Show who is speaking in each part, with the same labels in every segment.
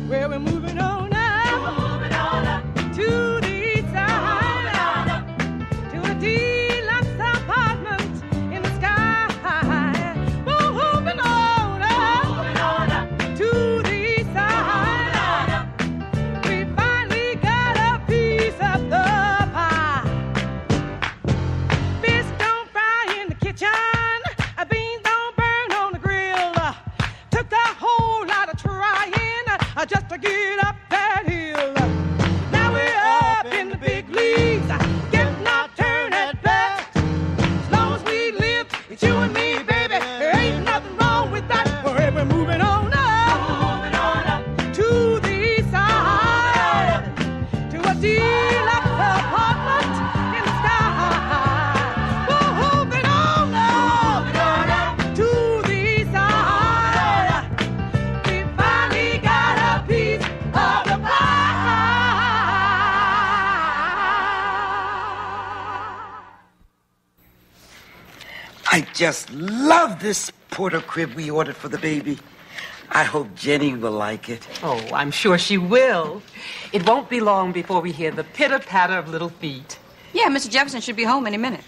Speaker 1: Well, we're moving on up to the east side, to a deluxe apartment in the sky. We're moving on up to the east side. We finally got a piece of the pie. Fish don't fry in the kitchen, beans don't burn on the grill. Took a whole lot of trying just to get up that hill. Now we're up in the big leagues, getting our turn at bat. As long as we live, it's you and me, baby. There ain't nothing wrong with that. We're moving on up to the east side, to a deluxe apartment in the sky. We're moving on up to the east side. We finally got a piece of the pie.
Speaker 2: I just love this Porter crib we ordered for the baby. I hope Jenny will like it.
Speaker 3: Oh, I'm sure she will. It won't be long before we hear the pitter-patter of little feet.
Speaker 4: Yeah, Mr. Jefferson should be home any minute.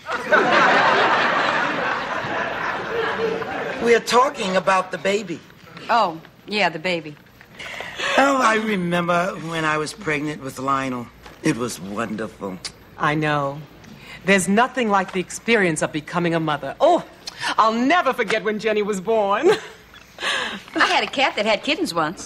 Speaker 2: We're talking about the baby.
Speaker 4: Oh, yeah, the baby.
Speaker 2: Oh, I remember when I was pregnant with Lionel. It was wonderful.
Speaker 3: I know. There's nothing like the experience of becoming a mother. Oh, I'll never forget when Jenny was born.
Speaker 4: I had a cat that had kittens once.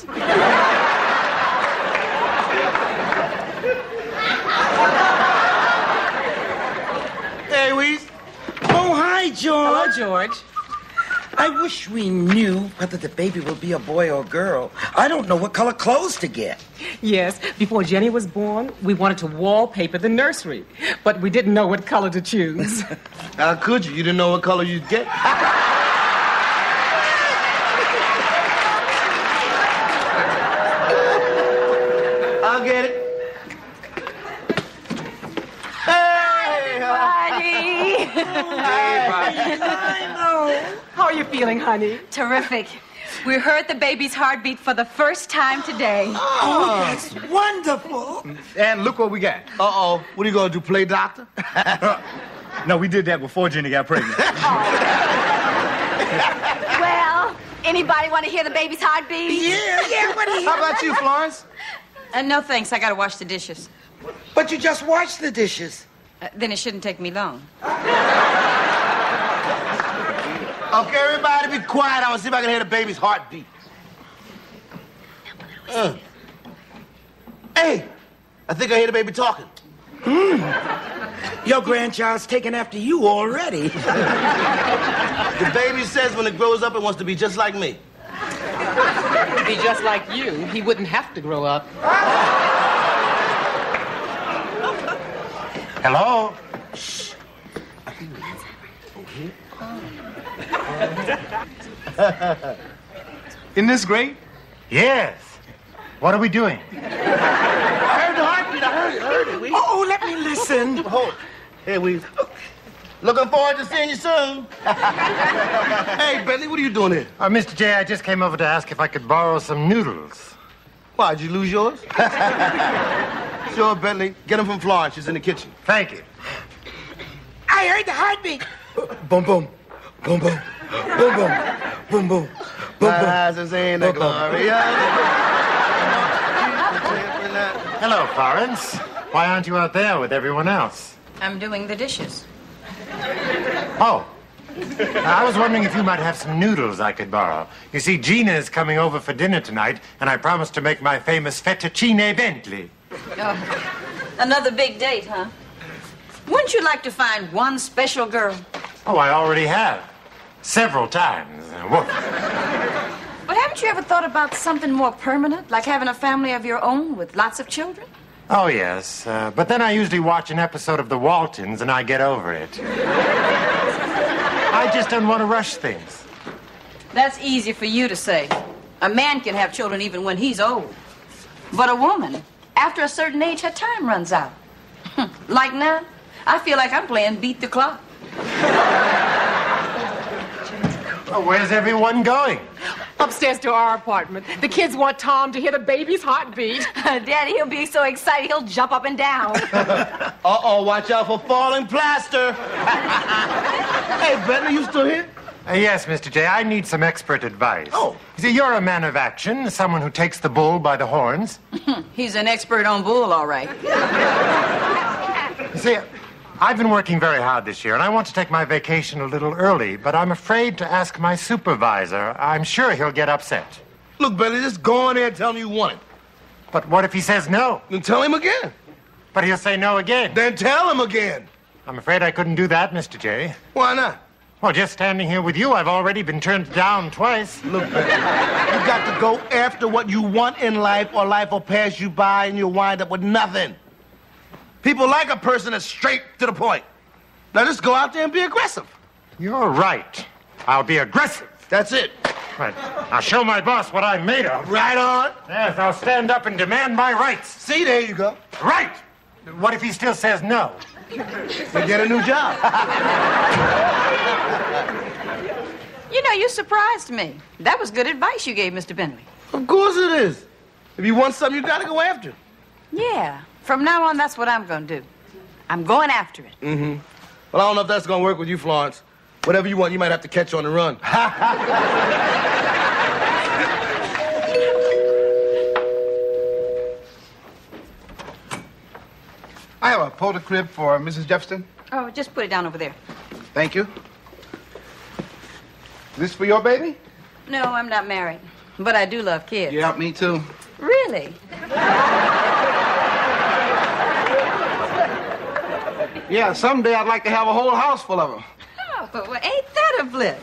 Speaker 2: Hey, Weez. Oh, hi, George.
Speaker 3: Hello, George.
Speaker 2: I wish we knew whether the baby will be a boy or a girl. I don't know what color clothes to get.
Speaker 3: Yes, before Jenny was born, we wanted to wallpaper the nursery, but we didn't know what color to choose.
Speaker 5: How could you? You didn't know what color you'd get. I'll get it. Hey,
Speaker 4: Buddy!
Speaker 3: How are you feeling, honey?
Speaker 4: Terrific. We heard the baby's heartbeat for the first time today.
Speaker 2: Oh, that's wonderful.
Speaker 5: and look what we got. Uh-oh. What are you going to do, play doctor?
Speaker 6: No, we did that before Jenny got pregnant.
Speaker 4: Well, anybody want to hear the baby's heartbeat?
Speaker 2: Yeah, what do you...
Speaker 5: How about you, Florence?
Speaker 4: No, thanks. I got to wash the dishes.
Speaker 2: But you just washed the dishes.
Speaker 4: Then it shouldn't take me long.
Speaker 5: Okay, everybody be quiet. I want to see if I can hear the baby's heartbeat. Hey, I think I hear the baby talking.
Speaker 2: Your grandchild's taking after you already.
Speaker 5: The baby says when it grows up, it wants to be just like me.
Speaker 3: To be just like you, he wouldn't have to grow up.
Speaker 6: Hello?
Speaker 5: Isn't this great?
Speaker 6: Yes. What are we doing?
Speaker 5: I heard the heartbeat. I heard it.
Speaker 2: Oh, let me listen.
Speaker 5: Hold it. Here we... Looking forward to seeing you soon. Hey, Bentley, what are you doing here?
Speaker 6: Mr. J, I just came over to ask if I could borrow some noodles.
Speaker 5: Why, did you lose yours? Sure, Bentley. Get them from Florence. She's in the kitchen.
Speaker 6: Thank you.
Speaker 2: I heard the heartbeat. Boom, boom. Boom, boom. Boom, boom. Boom, boom. Boom, boom.
Speaker 5: Eyes are saying the glory.
Speaker 6: Hello, Florence. Why aren't you out there with everyone else?
Speaker 4: I'm doing the dishes.
Speaker 6: Oh. I was wondering if you might have some noodles I could borrow. You see, Gina is coming over for dinner tonight, and I promised to make my famous fettuccine Bentley.
Speaker 4: Oh, another big date, huh? Wouldn't you like to find one special girl?
Speaker 6: Oh, I already have. Several times. Woof.
Speaker 4: But haven't you ever thought about something more permanent, like having a family of your own with lots of children?
Speaker 6: Oh, yes. But then I usually watch an episode of The Waltons, and I get over it. I just don't want to rush things.
Speaker 4: That's easy for you to say. A man can have children even when he's old. But a woman, after a certain age, her time runs out. Like now, I feel like I'm playing Beat the Clock.
Speaker 6: Oh, where's everyone going?
Speaker 3: Upstairs to our apartment. The kids want Tom to hear the baby's heartbeat.
Speaker 4: Daddy, he'll be so excited he'll jump up and down.
Speaker 5: Uh-oh, watch out for falling plaster. Hey, Bentley, you still here?
Speaker 6: Yes, Mr. J, I need some expert advice.
Speaker 5: Oh.
Speaker 6: You see, you're a man of action, someone who takes the bull by the horns.
Speaker 4: He's an expert on bull, all right.
Speaker 6: You see, I've been working very hard this year, and I want to take my vacation a little early, but I'm afraid to ask my supervisor. I'm sure he'll get upset.
Speaker 5: Look, Bentley, just go in there and tell him you want it.
Speaker 6: But what if he says no?
Speaker 5: Then tell him again.
Speaker 6: But he'll say no again.
Speaker 5: Then tell him again.
Speaker 6: I'm afraid I couldn't do that, Mr. J.
Speaker 5: Why not?
Speaker 6: Well, just standing here with you, I've already been turned down twice.
Speaker 5: Look, Bentley, you got to go after what you want in life, or life will pass you by and you'll wind up with nothing. People like a person that's straight to the point. Now just go out there and be aggressive.
Speaker 6: You're right. I'll be aggressive.
Speaker 5: That's it.
Speaker 6: Right. I'll show my boss what I'm made of.
Speaker 5: Right on.
Speaker 6: Yes, I'll stand up and demand my rights.
Speaker 5: See, there you go.
Speaker 6: Right. What if he still says no?
Speaker 5: Then get a new job.
Speaker 4: You know, you surprised me. That was good advice you gave Mr. Bentley.
Speaker 5: Of course it is. If you want something, you got to go after it.
Speaker 4: Yeah. From now on, that's what I'm going to do. I'm going after it.
Speaker 5: Mm-hmm. Well, I don't know if that's going to work with you, Florence. Whatever you want, you might have to catch on the run.
Speaker 7: I have a porter crib for Mrs. Jefferson.
Speaker 4: Oh, just put it down over there.
Speaker 7: Thank you. This for your baby?
Speaker 4: No, I'm not married. But I do love kids.
Speaker 7: Yeah, me too.
Speaker 4: Really?
Speaker 7: Yeah, someday I'd like to have a whole house full of them.
Speaker 4: Oh, well, ain't that a blip?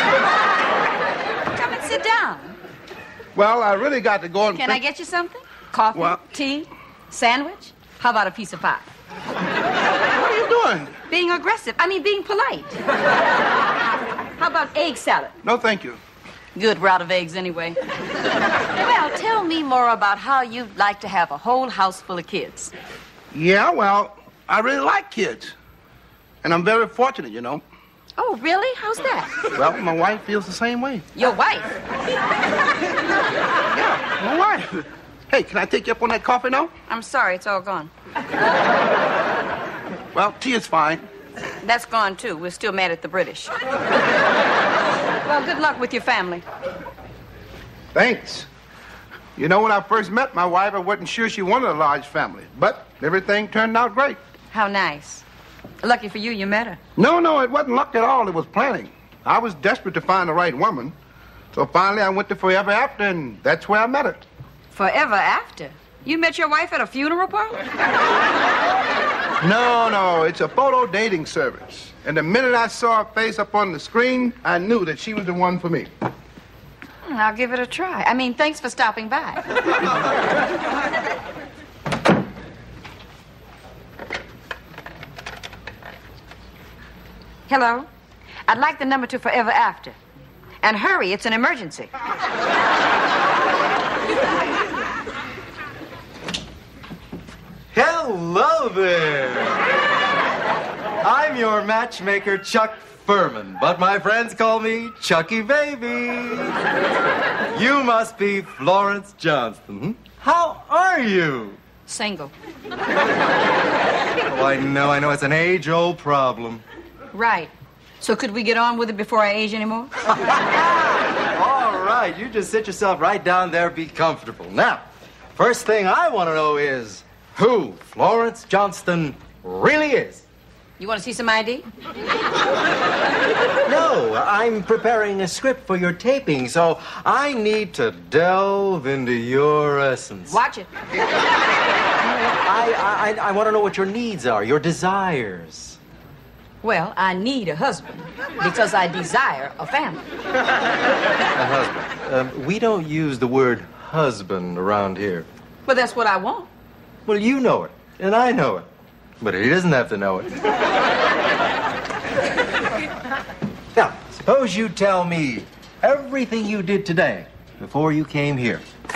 Speaker 4: Come and sit down.
Speaker 7: Well, I really got to go and
Speaker 4: Can I get you something? Coffee?
Speaker 7: What?
Speaker 4: Tea? Sandwich? How about a piece of pie?
Speaker 7: What are you doing?
Speaker 4: Being aggressive. I mean, being polite. How about egg salad?
Speaker 7: No, thank you.
Speaker 4: Good, we're out of eggs anyway. Well, tell me more about how you'd like to have a whole house full of kids.
Speaker 7: Yeah, well, I really like kids. And I'm very fortunate, you know.
Speaker 4: Oh, really? How's that?
Speaker 7: Well, my wife feels the same way.
Speaker 4: Your wife?
Speaker 7: Yeah, my wife. Hey, can I take you up on that coffee now?
Speaker 4: I'm sorry, it's all gone.
Speaker 7: Well, tea is fine.
Speaker 4: That's gone, too. We're still mad at the British. Well, good luck with your family.
Speaker 7: Thanks. You know, when I first met my wife, I wasn't sure she wanted a large family. But everything turned out great.
Speaker 4: How nice. Lucky for you met her.
Speaker 7: No, it wasn't luck at all. It was planning. I was desperate to find the right woman. So finally, I went to Forever After, and that's where I met her.
Speaker 4: Forever After? You met your wife at a funeral parlor?
Speaker 7: No, it's a photo dating service. And the minute I saw her face up on the screen, I knew that she was the one for me.
Speaker 4: I'll give it a try. I mean, thanks for stopping by. Hello? I'd like the number to Forever After. And hurry, it's an emergency.
Speaker 8: Hello there. I'm your matchmaker, Chuck Furman, but my friends call me Chucky Baby. You must be Florence Johnston. How are you?
Speaker 4: Single.
Speaker 8: Oh, I know. It's an age-old problem.
Speaker 4: Right. So could we get on with it before I age anymore?
Speaker 8: All right, you just sit yourself right down there, be comfortable. Now, first thing I want to know is who Florence Johnston really is.
Speaker 4: You want to see some ID?
Speaker 8: No, I'm preparing a script for your taping, so I need to delve into your essence.
Speaker 4: Watch it.
Speaker 8: I want to know what your needs are, your desires.
Speaker 4: Well, I need a husband because I desire a family.
Speaker 8: A husband. We don't use the word husband around here.
Speaker 4: Well, that's what I want.
Speaker 8: Well, you know it, and I know it. But he doesn't have to know it. Now, suppose you tell me everything you did today before you came here.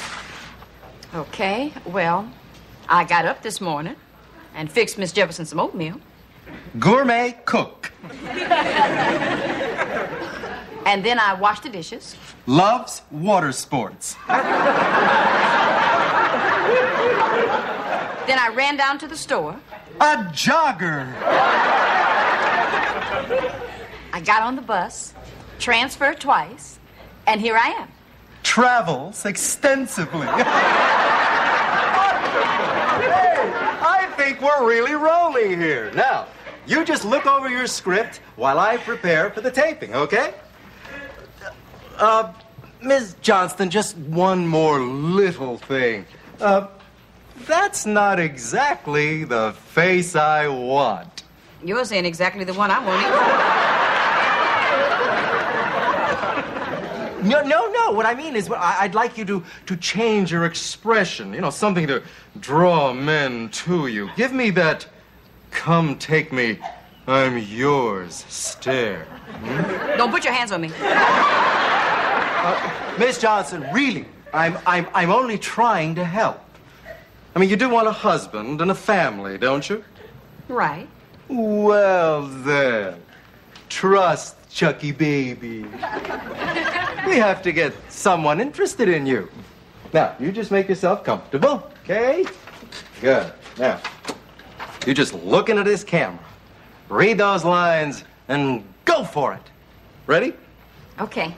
Speaker 4: Okay, well, I got up this morning and fixed Miss Jefferson some oatmeal.
Speaker 8: Gourmet cook.
Speaker 4: And then I washed the dishes.
Speaker 8: Loves water sports.
Speaker 4: Then I ran down to the store.
Speaker 8: A jogger.
Speaker 4: I got on the bus, transferred twice, and here I am.
Speaker 8: Travels extensively. I think we're really rolling here. Now, you just look over your script while I prepare for the taping, okay? Ms. Johnston, just one more little thing. That's not exactly the face I want.
Speaker 4: You're saying exactly the one I wanted.
Speaker 8: No. What I mean is, I'd like you to change your expression. You know, something to draw men to you. Give me that "come take me, I'm yours" stare.
Speaker 4: Don't put your hands on me.
Speaker 8: Miss Johnson, really, I'm only trying to help. I mean, you do want a husband and a family, don't you?
Speaker 4: Right.
Speaker 8: Well, then, trust Chucky baby. We have to get someone interested in you. Now, you just make yourself comfortable, okay? Good. Now, you just look into this camera, read those lines, and go for it. Ready?
Speaker 4: Okay.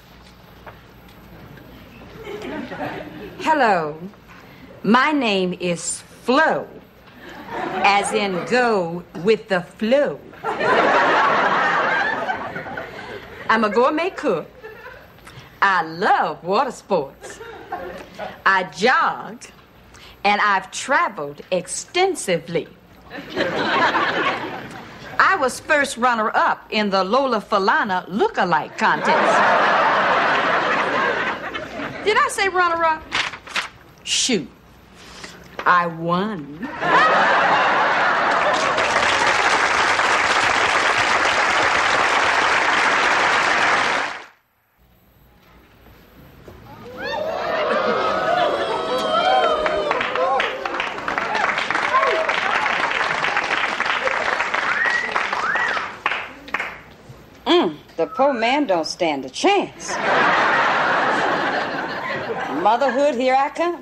Speaker 4: Hello. My name is Flo, as in go with the flow. I'm a gourmet cook. I love water sports. I jog, and I've traveled extensively. I was first runner-up in the Lola Falana look-alike contest. Did I say runner-up? Shoot. I won. The poor man don't stand a chance. Motherhood, here I come.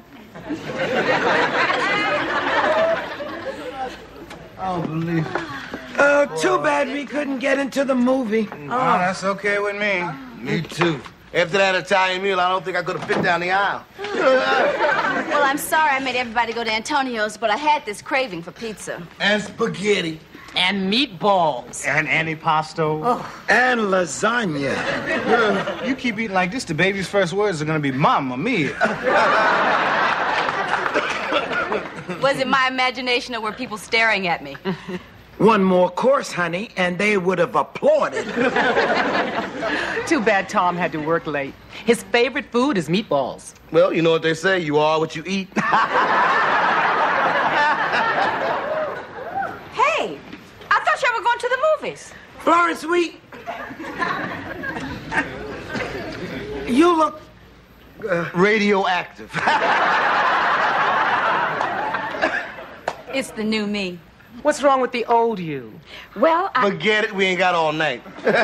Speaker 5: I don't believe it.
Speaker 2: Too bad we couldn't get into the movie.
Speaker 5: Oh, that's okay with me. Me too. After that Italian meal, I don't think I could have fit down the aisle.
Speaker 9: Well, I'm sorry I made everybody go to Antonio's, but I had this craving for pizza.
Speaker 5: And spaghetti.
Speaker 3: And meatballs.
Speaker 10: And antipasto.
Speaker 2: Oh. And lasagna.
Speaker 10: You keep eating like this, the baby's first words are going to be Mamma Mia.
Speaker 4: Was it my imagination or were people staring at me?
Speaker 2: One more course, honey, and they would have applauded.
Speaker 3: Too bad Tom had to work late. His favorite food is meatballs.
Speaker 5: Well, you know what they say, you are what you eat.
Speaker 4: Hey, I thought y'all were going to the movies.
Speaker 2: Florence, you look
Speaker 5: radioactive.
Speaker 4: It's the new me.
Speaker 3: What's wrong with the old you?
Speaker 4: Well,
Speaker 5: Forget it, we ain't got all night.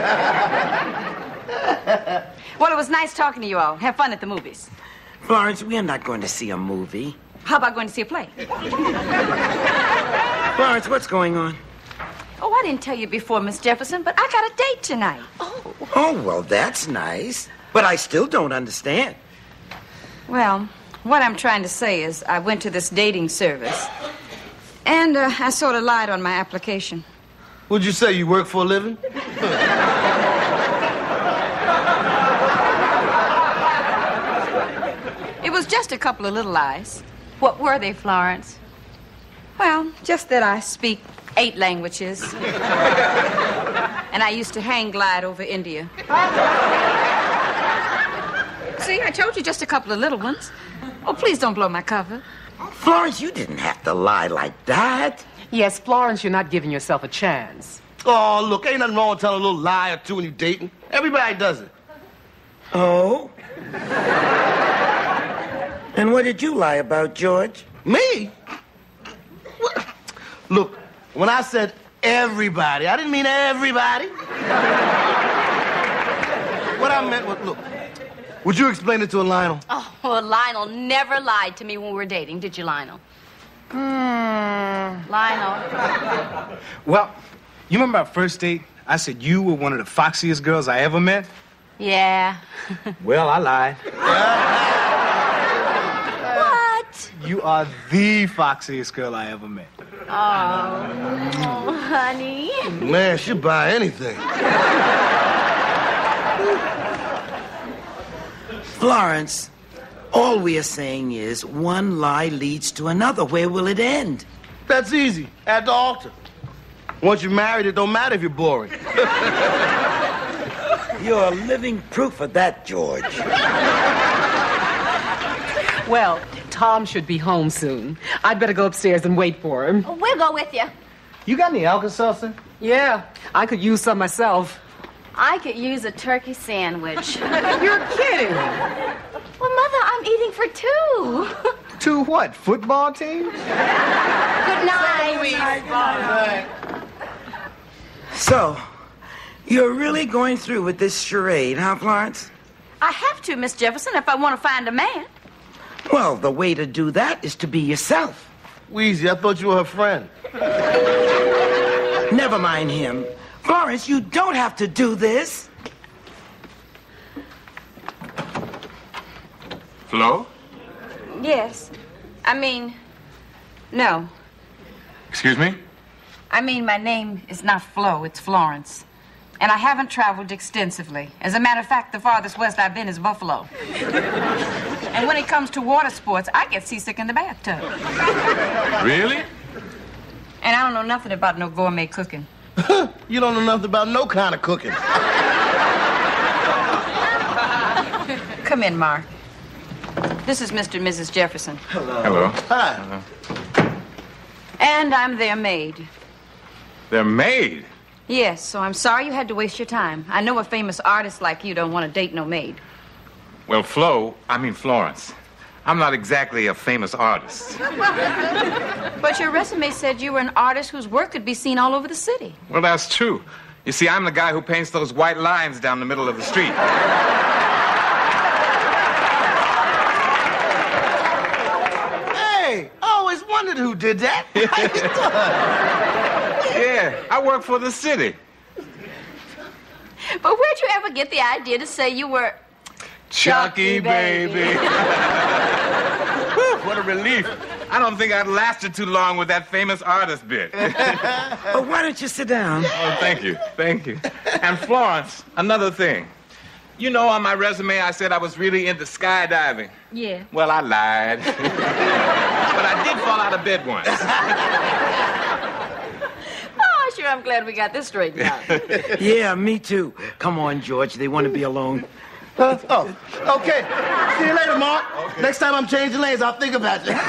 Speaker 4: Well, it was nice talking to you all. Have fun at the movies.
Speaker 2: Florence, we are not going to see a movie.
Speaker 4: How about going to see a play?
Speaker 2: Florence, what's going on?
Speaker 4: Oh, I didn't tell you before, Miss Jefferson, but I got a date tonight.
Speaker 2: Oh, well, that's nice. But I still don't understand.
Speaker 4: Well, what I'm trying to say is I went to this dating service, and I sort of lied on my application.
Speaker 5: What'd you say, you work for a living?
Speaker 4: It was just a couple of little lies. What were they, Florence? Well, just that I speak 8 languages. And I used to hang glide over India. See, I told you just a couple of little ones. Oh, please don't blow my cover.
Speaker 2: Florence, you didn't have to lie like that.
Speaker 3: Yes, Florence, you're not giving yourself a chance.
Speaker 5: Oh, look, ain't nothing wrong with telling a little lie or two when you're dating. Everybody does it.
Speaker 2: Oh? And what did you lie about, George?
Speaker 5: Me? What? Look, when I said everybody, I didn't mean everybody. what I meant was, look, would you explain it to Lionel?
Speaker 9: Oh, well, Lionel never lied to me when we were dating, did you, Lionel? Lionel.
Speaker 10: Well, you remember our first date? I said you were one of the foxiest girls I ever met.
Speaker 9: Yeah.
Speaker 10: Well, I lied.
Speaker 9: What?
Speaker 10: You are the foxiest girl I ever met.
Speaker 9: Oh, honey.
Speaker 5: Man, she'll buy anything.
Speaker 2: Florence, all we are saying is one lie leads to another. Where will it end?
Speaker 5: That's easy. At the altar. Once you're married, it don't matter if you're boring.
Speaker 2: You're living proof of that, George.
Speaker 3: Well, Tom should be home soon. I'd better go upstairs and wait for him.
Speaker 9: We'll go with you.
Speaker 10: You got any Alka-Seltzer?
Speaker 3: Yeah, I could use some myself.
Speaker 9: I could use a turkey sandwich.
Speaker 3: You're kidding.
Speaker 9: Well, Mother, I'm eating for two.
Speaker 10: Two what? Football teams?
Speaker 9: Good night.
Speaker 2: So, you're really going through with this charade, huh, Florence?
Speaker 9: I have to, Miss Jefferson, if I want to find a man.
Speaker 2: Well, the way to do that is to be yourself.
Speaker 5: Wheezy, I thought you were her friend.
Speaker 2: Never mind him. Florence, you don't have to do this.
Speaker 11: Flo?
Speaker 4: Yes. No.
Speaker 11: Excuse me?
Speaker 4: My name is not Flo, it's Florence. And I haven't traveled extensively. As a matter of fact, the farthest west I've been is Buffalo. And when it comes to water sports, I get seasick in the bathtub.
Speaker 11: Really?
Speaker 4: And I don't know nothing about no gourmet cooking.
Speaker 5: You don't know nothing about no kind of cooking.
Speaker 4: Come in, Mark. This is Mr. and Mrs. Jefferson.
Speaker 11: Hello.
Speaker 5: Hi.
Speaker 4: And I'm their maid.
Speaker 11: They're maid?
Speaker 4: Yes, so I'm sorry you had to waste your time. I know a famous artist like you don't want to date no maid.
Speaker 11: Well, Florence. I'm not exactly a famous artist.
Speaker 4: But your resume said you were an artist whose work could be seen all over the city.
Speaker 11: Well, that's true. You see, I'm the guy who paints those white lines down the middle of the street.
Speaker 5: Hey, I always wondered who did that.
Speaker 11: Yeah, I work for the city.
Speaker 9: But where'd you ever get the idea to say you were...
Speaker 11: Chucky, baby. Whew, what a relief. I don't think I'd lasted too long with that famous artist bit.
Speaker 2: But why don't you sit down?
Speaker 11: Oh, thank you. And Florence, another thing. You know, on my resume, I said I was really into skydiving.
Speaker 4: Yeah.
Speaker 11: Well, I lied. But I did fall out of bed once.
Speaker 4: Oh, sure, I'm glad we got this straightened out.
Speaker 2: Yeah, me too. Come on, George. They want to be alone.
Speaker 5: Oh, okay. See you later, Mark. Okay. Next time I'm changing lanes, I'll think about you.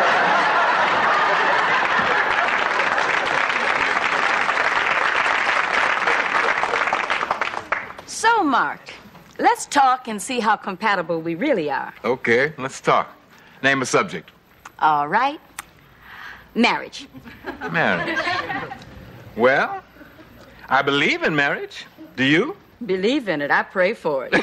Speaker 4: So, Mark, let's talk and see how compatible we really are.
Speaker 11: Okay, let's talk. Name a subject.
Speaker 4: All right. Marriage.
Speaker 11: Marriage. Well, I believe in marriage. Do you?
Speaker 4: Believe in it. I pray for it.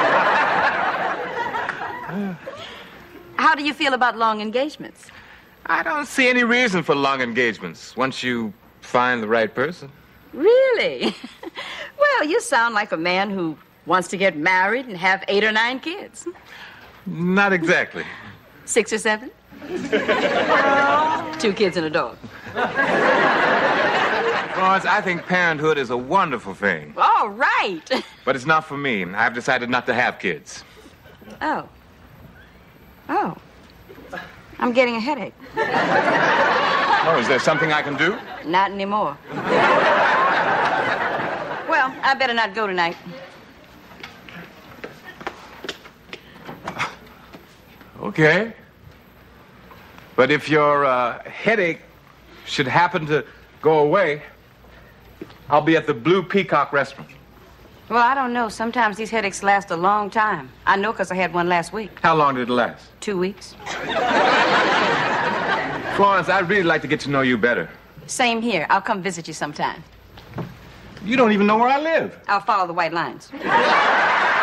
Speaker 4: How do you feel about long engagements?
Speaker 11: I don't see any reason for long engagements once you find the right person.
Speaker 4: Really? Well, you sound like a man who wants to get married and have 8 or 9 kids.
Speaker 11: Not exactly.
Speaker 4: 6 or 7? 2 kids and a dog.
Speaker 11: Florence, I think parenthood is a wonderful thing.
Speaker 4: All right.
Speaker 11: But it's not for me. I've decided not to have kids.
Speaker 4: Oh. I'm getting a headache.
Speaker 11: Oh, is there something I can do?
Speaker 4: Not anymore. Well, I better not go tonight.
Speaker 11: Okay. But if your headache should happen to go away, I'll be at the Blue Peacock restaurant.
Speaker 4: Well, I don't know. Sometimes these headaches last a long time. I know because I had one last week.
Speaker 11: How long did it last?
Speaker 4: 2 weeks.
Speaker 11: Florence, I'd really like to get to know you better.
Speaker 4: Same here. I'll come visit you sometime.
Speaker 11: You don't even know where I live.
Speaker 4: I'll follow the white lines.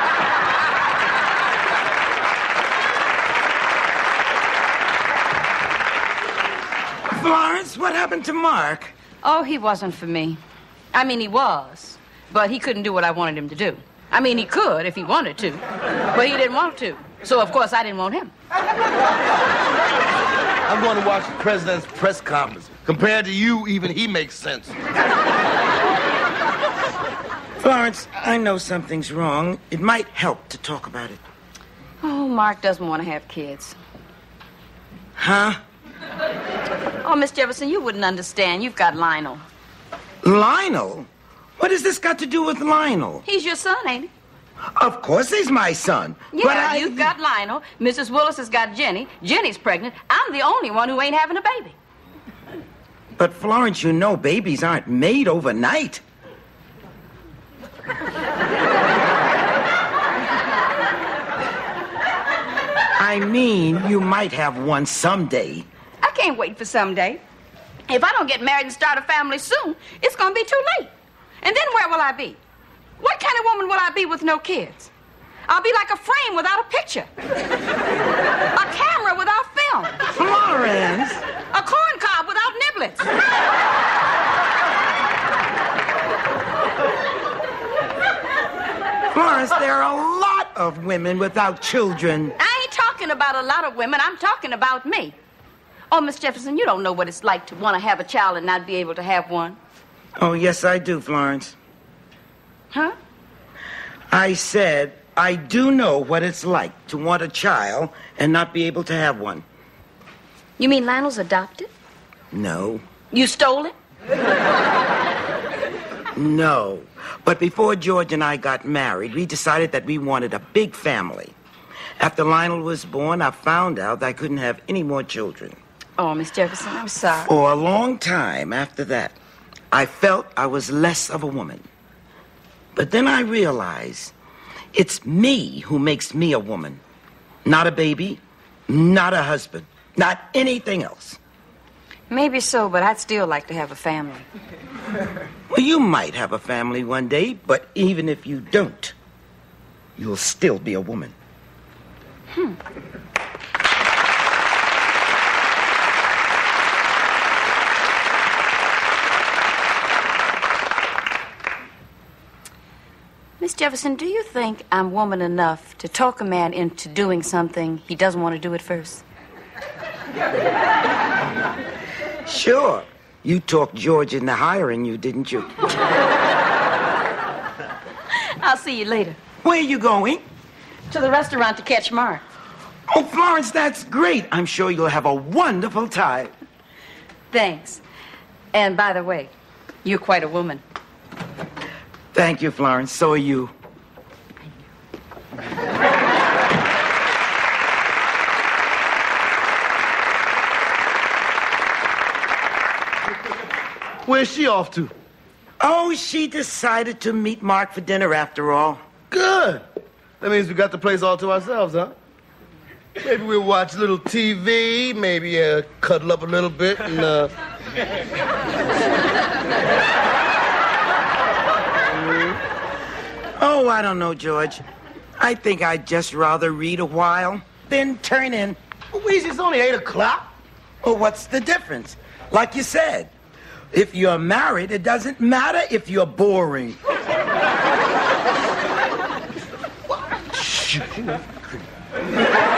Speaker 2: Florence, what happened to Mark?
Speaker 4: Oh, he wasn't for me. I mean, he was, but he couldn't do what I wanted him to do. I mean, he could if he wanted to, but he didn't want to. So, of course, I didn't want him.
Speaker 5: I'm going to watch the president's press conference. Compared to you, even he makes sense.
Speaker 2: Florence, I know something's wrong. It might help to talk about it.
Speaker 4: Oh, Mark doesn't want to have kids.
Speaker 2: Huh?
Speaker 4: Oh, Miss Jefferson, you wouldn't understand. You've got Lionel.
Speaker 2: Lionel? What has this got to do with Lionel?
Speaker 4: He's your son, ain't he?
Speaker 2: Of course he's my son.
Speaker 4: Yeah, you've got Lionel. Mrs. Willis has got Jenny. Jenny's pregnant. I'm the only one who ain't having a baby.
Speaker 2: But, Florence, you know babies aren't made overnight. I mean, you might have one someday.
Speaker 4: I can't wait for someday. If I don't get married and start a family soon, it's going to be too late. And then where will I be? What kind of woman will I be with no kids? I'll be like a frame without a picture. A camera without film.
Speaker 2: Florence!
Speaker 4: A corn cob without niblets.
Speaker 2: Florence, there are a lot of women without children.
Speaker 4: I ain't talking about a lot of women. I'm talking about me. Oh, Miss Jefferson, you don't know what it's like to want to have a child and not be able to have one.
Speaker 2: Oh, yes, I do, Florence.
Speaker 4: Huh?
Speaker 2: I said I do know what it's like to want a child and not be able to have one.
Speaker 4: You mean Lionel's adopted?
Speaker 2: No.
Speaker 4: You stole it?
Speaker 2: No. But before George and I got married, we decided that we wanted a big family. After Lionel was born, I found out I couldn't have any more children.
Speaker 4: Oh, Miss Jefferson, I'm sorry.
Speaker 2: For a long time after that, I felt I was less of a woman. But then I realized it's me who makes me a woman. Not a baby, not a husband, not anything else.
Speaker 4: Maybe so, but I'd still like to have a family.
Speaker 2: Well, you might have a family one day, but even if you don't, you'll still be a woman.
Speaker 4: Miss Jefferson, do you think I'm woman enough to talk a man into doing something he doesn't want to do at first?
Speaker 2: Sure. You talked George into hiring you, didn't you?
Speaker 4: I'll see you later.
Speaker 2: Where are you going?
Speaker 4: To the restaurant to catch Mark.
Speaker 2: Oh, Florence, that's great. I'm sure you'll have a wonderful time.
Speaker 4: Thanks. And by the way, you're quite a woman.
Speaker 2: Thank you, Florence. So are you.
Speaker 5: Where's she off to?
Speaker 2: Oh, she decided to meet Mark for dinner after all.
Speaker 5: Good. That means we got the place all to ourselves, huh? Maybe we'll watch a little TV, maybe cuddle up a little bit and,
Speaker 2: Oh, I don't know, George. I think I'd just rather read a while, then turn in.
Speaker 5: Louise, it's only 8 o'clock.
Speaker 2: Well, what's the difference? Like you said, if you're married, it doesn't matter if you're boring.
Speaker 5: Shh.